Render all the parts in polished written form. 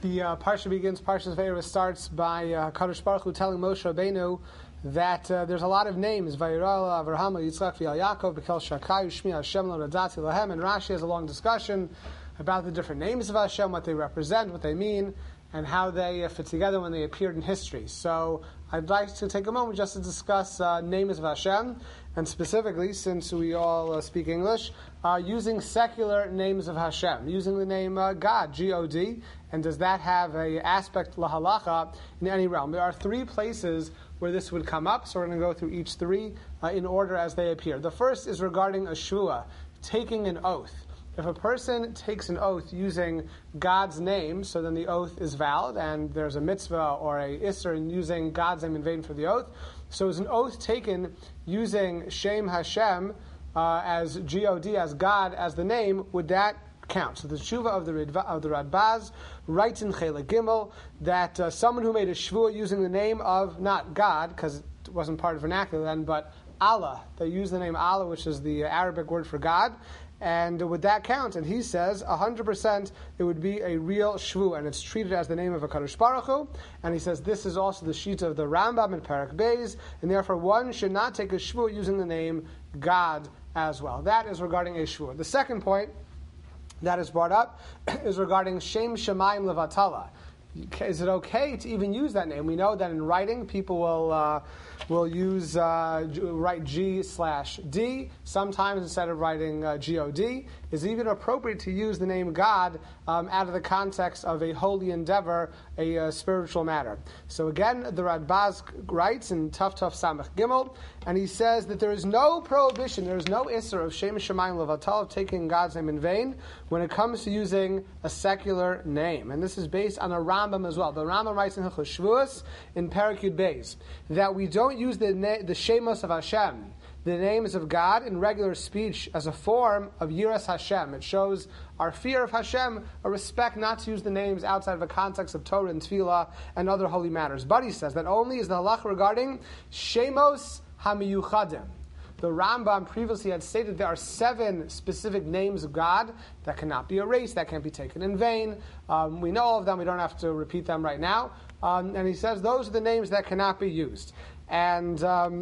The parsha begins. Parshas Vayera starts by Kadosh Baruch Hu telling Moshe Rabbeinu that there's a lot of names: Vayirah, Avraham, Yitzchak, Yaakov, Bekel Shakai, Shmi Hashem, Lo Nadati Lahem. And Rashi has a long discussion about the different names of Hashem, what they represent, what they mean, and how they fit together when they appeared in history. So I'd like to take a moment just to discuss names of Hashem, and specifically, since we all speak English, using secular names of Hashem, using the name God, G-O-D, and does that have an aspect lahalacha in any realm? There are three places where this would come up, so we're going to go through each three in order as they appear. The first is regarding a shvuah, taking an oath. If a person takes an oath using God's name, so then the oath is valid, and there's a mitzvah or a isser in using God's name in vain for the oath. So is an oath taken using Shem Hashem as G-O-D, as God, as the name, would that count? So the shuvah of the Radbaz writes in Chelek Gimel that someone who made a shvuah using the name of, not God, because it wasn't part of vernacular then, but Allah. They use the name Allah, which is the Arabic word for God. And would that count? And he says 100% it would be a real shvu, and it's treated as the name of a Kadosh Baruch Hu. And he says this is also the shita of the Rambam in Parak Beis, and therefore one should not take a shvu using the name God as well. That is regarding a shvu. The second point that is brought up is regarding Shem Shemayim Levatala. Is it okay to even use that name? We know that in writing, people will use write G/D sometimes instead of writing G-O-D. Is it even appropriate to use the name God out of the context of a holy endeavor, a spiritual matter? So again, the Radbaz writes in Tuf Samach Gimel, and he says that there is no prohibition, there is no isser of Shem Shemayim Levatal, of taking God's name in vain when it comes to using a secular name. And this is based on a Rambam as well. The Rambam writes in Hilchos Shvuos in Parak Yud Beis that we don't use the Shemos of Hashem, the names of God, in regular speech as a form of Yiras Hashem. It shows our fear of Hashem, a respect not to use the names outside of a context of Torah and Tefillah and other holy matters. But he says that only is the halach regarding Shemos HaMiyuchadim. The Rambam previously had stated there are 7 specific names of God that cannot be erased, that can't be taken in vain. We know all of them, we don't have to repeat them right now. And he says those are the names that cannot be used. And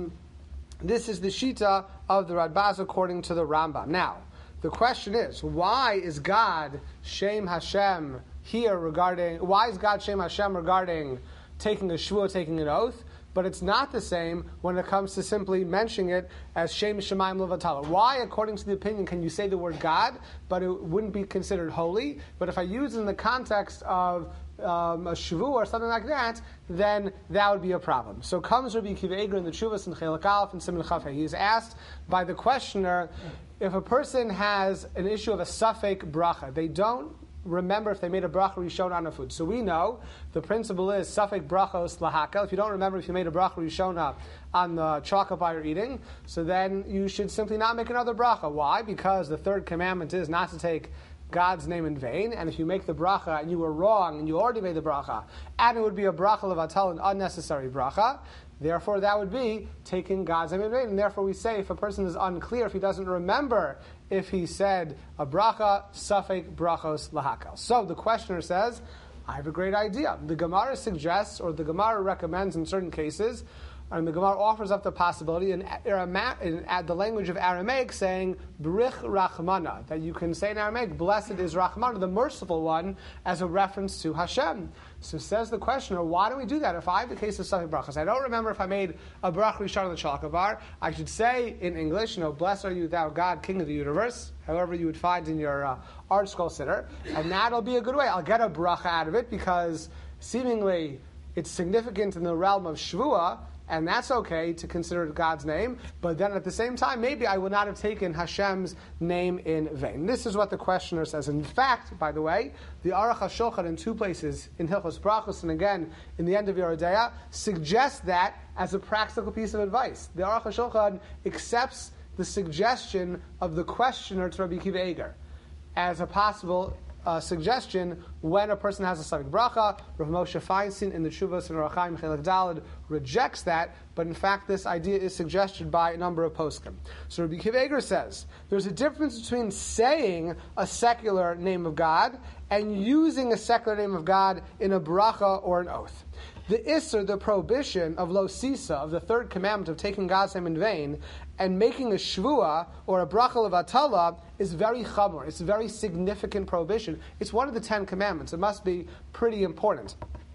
this is the shita of the Radbaz according to the Rambam. Now, the question is, why is God Shem Hashem here regarding, why is God Shem Hashem regarding taking a shvuah, taking an oath? But it's not the same when it comes to simply mentioning it as Shem Shemayim Levatala. Why, according to the opinion, can you say the word God, but it wouldn't be considered holy? But if I use it in the context of a shvu or something like that, then that would be a problem. So comes Rabbi Akiva Eiger in the Tshuvas in Chelek Aleph and Siman Chaf. He is asked by the questioner if a person has an issue of a safek bracha, they don't remember if they made a bracha rishona on a food. So we know the principle is safek brachos lahakel. If you don't remember if you made a bracha rishona on the chocolate bar you're eating, so then you should simply not make another bracha. Why? Because the third commandment is not to take God's name in vain, and if you make the bracha and you were wrong and you already made the bracha, and it would be a bracha levatal, an unnecessary bracha, therefore that would be taking God's name in vain. And therefore we say if a person is unclear, if he doesn't remember if he said a bracha, safek brachos lahakel. So the questioner says, I have a great idea. The Gemara suggests, or the Gemara recommends in certain cases, and the Gemara offers up the possibility in the language of Aramaic saying Brich Rachmana, that you can say in Aramaic, blessed is Rachmana, the merciful one, as a reference to Hashem. So says the questioner, why don't we do that? If I have the case of Safek Brachas, I don't remember if I made a Brach Rishon on the chocolate bar, I should say in English, blessed are you thou God, King of the universe, however you would find in your art scroll sitter, and that'll be a good way. I'll get a bracha out of it because seemingly it's significant in the realm of Shvuah, and that's okay to consider it God's name, but then at the same time, maybe I would not have taken Hashem's name in vain. This is what the questioner says. In fact, by the way, the Aruch HaShulchan in 2 places, in Hilchos Brachos and again in the end of Yoreh De'ah, suggests that as a practical piece of advice. The Aruch HaShulchan accepts the suggestion of the questioner to Rabbi Akiva Eiger as a possible suggestion when a person has a Safek Bracha. Rav Moshe Feinstein in the Tshuvos and Orach Chaim Chelek Daled rejects that, but in fact this idea is suggested by a number of poskim. So Rabbi Akiva Eiger says there's a difference between saying a secular name of God and using a secular name of God in a bracha or an oath. The Isser, the prohibition of Lo Sisa, of the third commandment of taking God's name in vain, and making a Shvuah or a bracha levatala is very chamor. It's a very significant prohibition. It's one of the 10 commandments. It must be pretty important.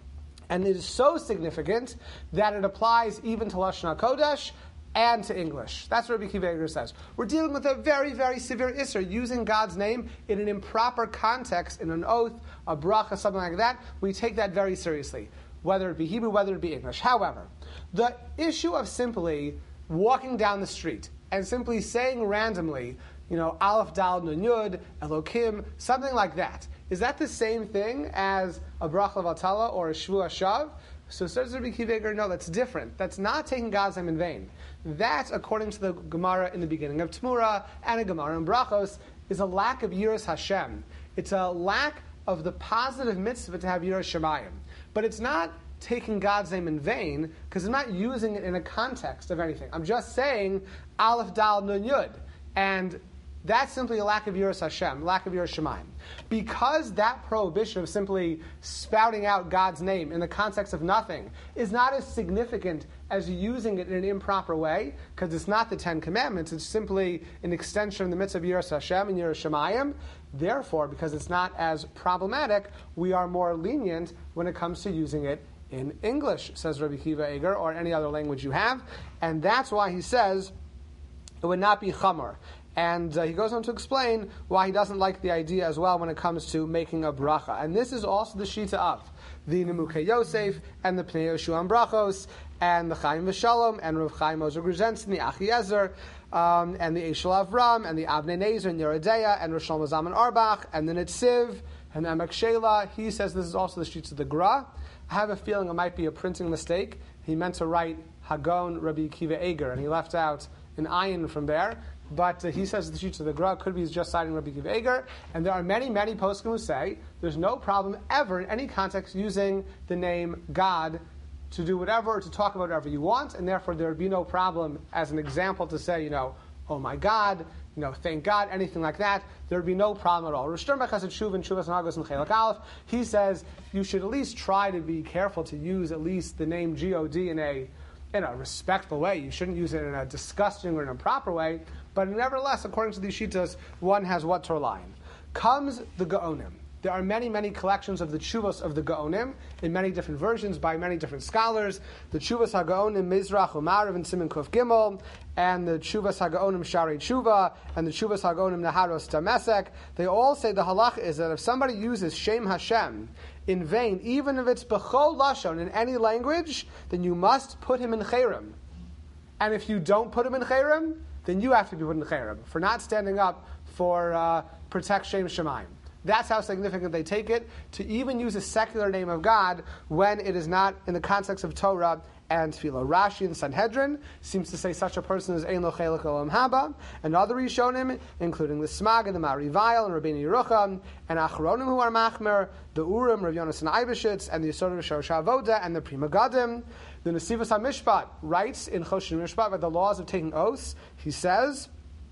And it is so significant that it applies even to Lashon HaKodesh and to English. That's what Rabbi Akiva Eiger says. We're dealing with a very, very severe Isser, using God's name in an improper context, in an oath, a bracha, something like that. We take that very seriously, whether it be Hebrew, whether it be English. However, the issue of simply walking down the street and simply saying randomly, Aleph, Dal, Nun, Yud, Elokim, something like that, is that the same thing as a bracha levatala or a shvuah shav? So says Rabbi Akiva Eiger, no, that's different. That's not taking God's name in vain. That, according to the Gemara in the beginning of Tmura and a Gemara in Brachos, is a lack of Yiras Hashem. It's a lack of the positive mitzvah to have Yiras Shemayim. But it's not taking God's name in vain, because I'm not using it in a context of anything. I'm just saying Aleph, Dal, Nun, Yud. And that's simply a lack of Yiras Hashem, lack of Yiras Shemayim. Because that prohibition of simply spouting out God's name in the context of nothing is not as significant as using it in an improper way, because it's not the 10 Commandments, it's simply an extension of the mitzvah of Yiras Hashem and Yiras Shemayim. Therefore, because it's not as problematic, we are more lenient when it comes to using it in English, says Rabbi Akiva Eiger, or any other language you have. And that's why he says it would not be chamor. And he goes on to explain why he doesn't like the idea as well when it comes to making a bracha. And this is also the shita of the Nemukei Yosef and the Pnei Yehoshua Brachos and the Chaim V'Shalom and Rav Chaim Ozer Gruzensky and the Achiezer and the Eshel Avram and the Avnei Nezer and Yeredeya and Rosh Shlomo Zalman Auerbach and the Netziv and the Emek Shela. He says this is also the shita of the Gra. I have a feeling it might be a printing mistake. He meant to write Hagon Rabbi Akiva Eiger, and he left out an ayin from there. But he says the shita of the Gra could be he's just citing Rabbi Akiva Eiger. And there are many, many poskim who say there's no problem ever in any context using the name God to do whatever, to talk about whatever you want, and therefore there would be no problem as an example to say, oh my God, thank God, anything like that. There would be no problem at all. Rosh Sternberg has a tshuva and Tshuvas and Hagos and Chelak Aleph. He says you should at least try to be careful to use at least the name G-O-D in a respectful way. You shouldn't use it in a disgusting or in a improper way. But nevertheless, according to these shitas, one has what to rely on. Comes the Gaonim. There are many, many collections of the Tshuvos of the Gaonim in many different versions by many different scholars. The Tshuvos HaGaonim Mizrach Umarav and Siman Kuf Gimel, and the Tshuvos HaGaonim Sharei Tshuva, and the Tshuvos HaGaonim Naharos Damesek. They all say the halacha is that if somebody uses Shem Hashem in vain, even if it's B'chol Lashon in any language, then you must put him in Cherem. And if you don't put him in Cherem, then you have to be put in Cherem for not standing up for protect Shem Shemayim. That's how significant they take it, to even use a secular name of God when it is not in the context of Torah and Tefillah. Rashi in Sanhedrin seems to say such a person is Ein Lo Chelek Olam Haba, and other Rishonim, including the Smag and the Marivail and Rabbeinu Yerucham, and Achronim who are Machmer, the Urim, Rav Yonasan Eibeshitz, and the Yesod of Shorosh HaAvoda, and the Prima Gadim. The Nesivos HaMishpat writes in Choshen Mishpat about the laws of taking oaths. He says,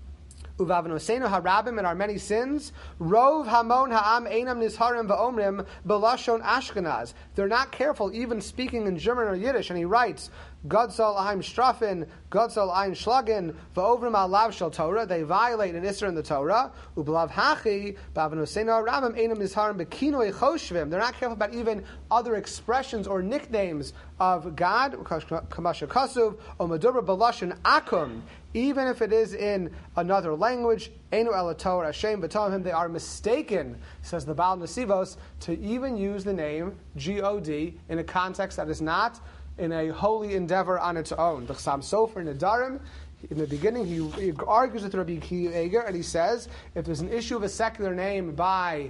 Uvavnosenu harabim, in our many sins, Rov hamon ha'am einam nizharim va'omrim belashon Ashkenaz. They're not careful even speaking in German or Yiddish. And he writes, God soll aim strafen, God soll ein schlagen, va'ovrim alav shel Torah. They violate an Isser in the Torah. Ublav hachi, bavnosenu harabim einam nizharim bekinoi choshvim. They're not careful about even other expressions or nicknames of God. Kamasha kasuv, o medubra belashon akum. Even if it is in another language, Einu ela Torah Hashem b'tohim, they are mistaken, says the Baal Nesivos, to even use the name G-O-D in a context that is not in a holy endeavor on its own. The Chassam Sofer Nedarim, in the beginning, he argues with Rabbi Akiva Eiger, and he says, if there's an issue of a secular name by,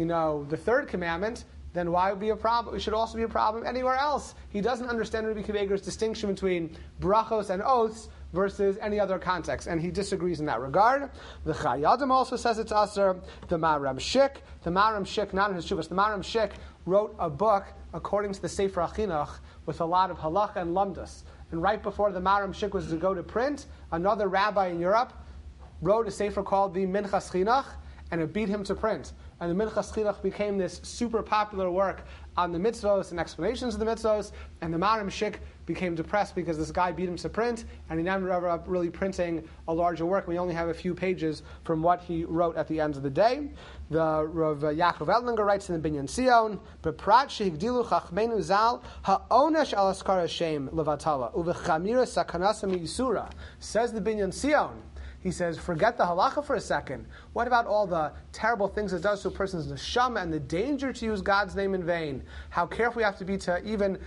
the third commandment, then why would be a problem? It should also be a problem anywhere else. He doesn't understand Rabbi Akiva Eiger's distinction between brachos and oaths versus any other context, and he disagrees in that regard. The Chayadim also says it's Asr. The Maram Shik, not in his Shuvas, the Maram Shik wrote a book according to the Sefer HaChinuch with a lot of halacha and lamdas. And right before the Maram Shik was to go to print, another rabbi in Europe wrote a sefer called the Minchas Chinuch, and it beat him to print. And the Minchas Chinuch became this super popular work on the mitzvos and explanations of the mitzvos, and the Maram Shik became depressed because this guy beat him to print, and he never ended up really printing a larger work. We only have a few pages from what he wrote at the end of the day. The Rav Yaakov Ellinger writes in the Binyan Sion, "Beprat shehigdilu chachmeinu zal ha'onesh al askar Hashem levatala uvechamira sakanasa miyisura." Says the Binyan Sion. He says, forget the halacha for a second. What about all the terrible things it does to a person's neshama and the danger to use God's name in vain? How careful we have to be to even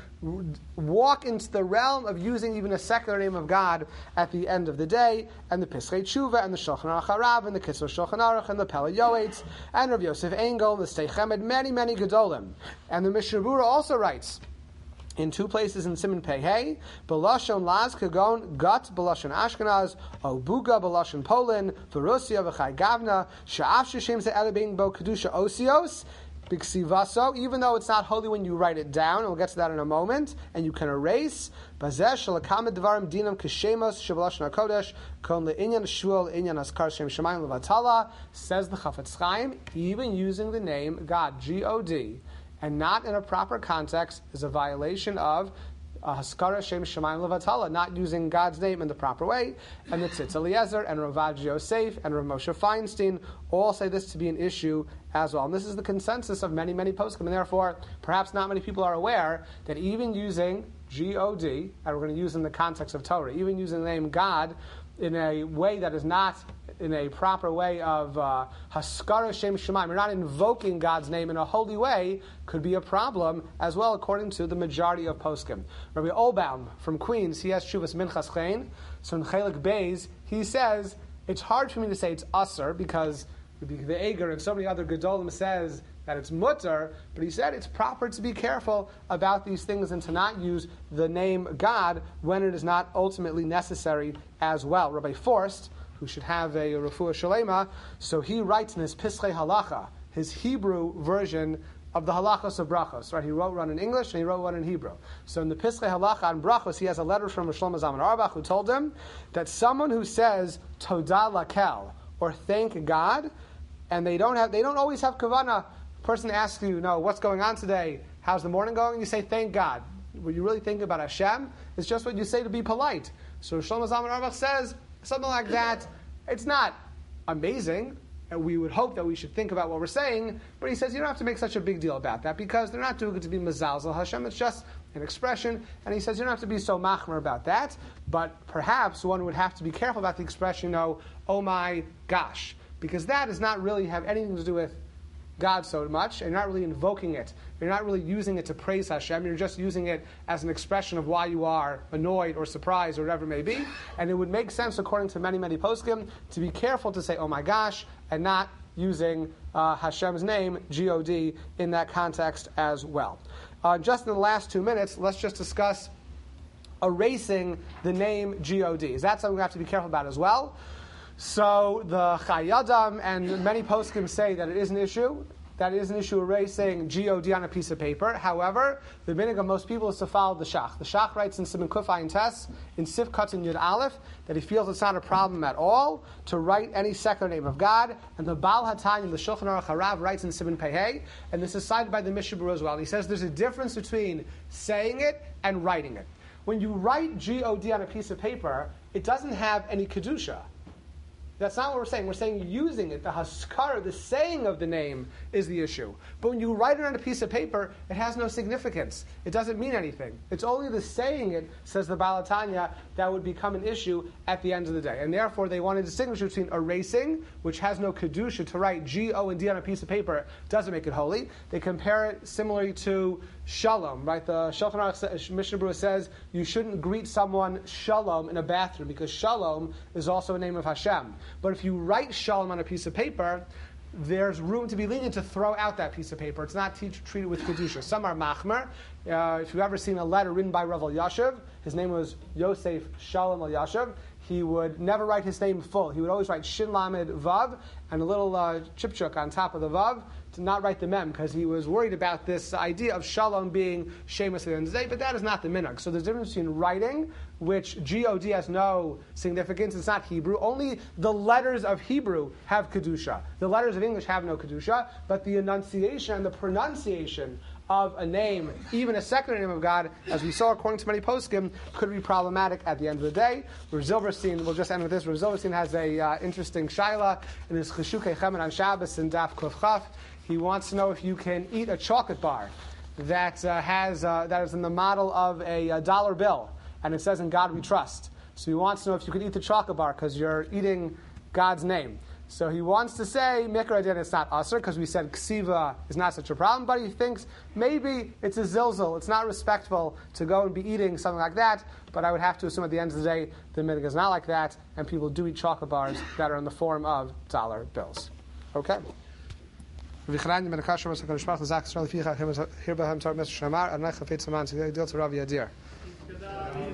walk into the realm of using even a secular name of God at the end of the day. And the Pischei Tshuva and the Shulchan Aruch Harav and the Kitzur Shulchan Aruch and the Pele Yoetz and Rav Yosef Engel, the Stei Chemed, many, many Gedolim. And the Mishnah Berurah also writes, in two places in Siman Pei Hey, Belashon Laz Kagon Gut Belashon Ashkenaz, Obuga Belashon Poland, Verusia V'Chai Gavna, Sha'af Sheshem Ze'elebing Bo Kedusha Osios, Biksivaso, even though it's not holy when you write it down, and we'll get to that in a moment, and you can erase, Bazesh Shalakamed Dvarim Dinam Keshemos Shabalashon HaKodesh, Kon Le'inyan Shul Inyan Askar Shem Shemayim Levatala, says the Chafetz Chaim, even using the name God, G-O-D, and not in a proper context, is a violation of Haskara Shem Shemayim Levatala, not using God's name in the proper way. And the Tzitz Eliezer and Ravad Yosef and Rav Moshe Feinstein all say this to be an issue as well. And this is the consensus of many, many poskim, and therefore perhaps not many people are aware that even using G-O-D, and we're going to use in the context of Torah, even using the name God in a way that is not in a proper way of Haskara Shem Shemayim, you're not invoking God's name in a holy way, could be a problem as well, according to the majority of poskim. Rabbi Olbaum from Queens, he has Shuvas Minchas Chen, so in Chelik Beis, he says, it's hard for me to say it's Asr, because the Eger and so many other Gedolim says that it's mutter, but he said it's proper to be careful about these things and to not use the name God when it is not ultimately necessary as well. Rabbi Forst, who should have a refuah shalema, so he writes in his Pischei Halacha, his Hebrew version of the halachos of brachos. Right, he wrote one in English and he wrote one in Hebrew. So in the Pischei Halacha on brachos, he has a letter from Shlomo Zalman Auerbach who told him that someone who says Toda Lakel or thank God, and they don't always have kavanah. A person asks you, what's going on today? How's the morning going? You say thank God. What you really think about Hashem is just what you say to be polite. So Shlomo Zalman Auerbach says something like that. It's not amazing, and we would hope that we should think about what we're saying, but he says you don't have to make such a big deal about that, because they're not doing it to be mezalzel Hashem, it's just an expression, and he says you don't have to be so machmer about that, but perhaps one would have to be careful about the expression, oh my gosh, because that does not really have anything to do with God so much, and you're not really invoking it. You're not really using it to praise Hashem. You're just using it as an expression of why you are annoyed or surprised or whatever it may be. And it would make sense, according to many, many poskim, to be careful to say, oh my gosh, and not using Hashem's name, G-O-D, in that context as well. Just in the last 2 minutes, let's just discuss erasing the name G-O-D. Is that something we have to be careful about as well? So the Chayadam and many poskim say that it is an issue. That is an issue erasing G-O-D on a piece of paper. However, the minhag of most people is to follow the Shach. The Shach writes in Siman Kuf Ayin Tes, in Sif Katan Yud Aleph, that he feels it's not a problem at all to write any secular name of God. And the Baal HaTanya, the Shulchan Aruch Harav, writes in Siman Pei Hey, and this is cited by the Mishnah Berurah as well. He says there's a difference between saying it and writing it. When you write G-O-D on a piece of paper, it doesn't have any kedusha. That's not what we're saying. We're saying using it, the haskara, the saying of the name, is the issue. But when you write it on a piece of paper, it has no significance. It doesn't mean anything. It's only the saying it, says the Baal HaTanya, that would become an issue at the end of the day. And therefore, they want to distinguish between erasing, which has no kedusha, to write G-O-D on a piece of paper, doesn't make it holy. They compare it similarly to shalom, right? The Shulchan Aruch Mishnah Berurah says you shouldn't greet someone shalom in a bathroom, because shalom is also a name of Hashem. But if you write shalom on a piece of paper, there's room to be lenient to throw out that piece of paper. It's not treated with kedusha. Some are machmer. If you've ever seen a letter written by Rav Elyashiv, his name was Yosef Shalom Elyashiv. he would never write his name full. He would always write Shin Lamed Vav and a little chipchuk on top of the Vav to not write the Mem, because he was worried about this idea of Shalom being Shemus at the end of the day, but that is not the minhag. So there's a difference between writing, which G-O-D has no significance, it's not Hebrew. Only the letters of Hebrew have Kedusha. The letters of English have no Kedusha, but the enunciation and the pronunciation of a name, even a secondary name of God, as we saw according to many poskim, could be problematic at the end of the day. Rav Zilberstein, we'll just end with this, Rav Zilberstein has a interesting shaila in his Cheshukei Chemen on Shabbos in Daf Kuf Chaf. He wants to know if you can eat a chocolate bar that is in the model of a dollar bill, and it says "In God We Trust." So he wants to know if you can eat the chocolate bar because you're eating God's name. So he wants to say Mikra Din, it's not Asr, because we said Ksiva is not such a problem, but he thinks maybe it's a zilzal, it's not respectful to go and be eating something like that, but I would have to assume at the end of the day the minhag is not like that, and people do eat chocolate bars that are in the form of dollar bills. Okay. V'chran ben Kasher was going to sprach Zak Israel Ficha Him Mr. Shamar and Rav Yadir.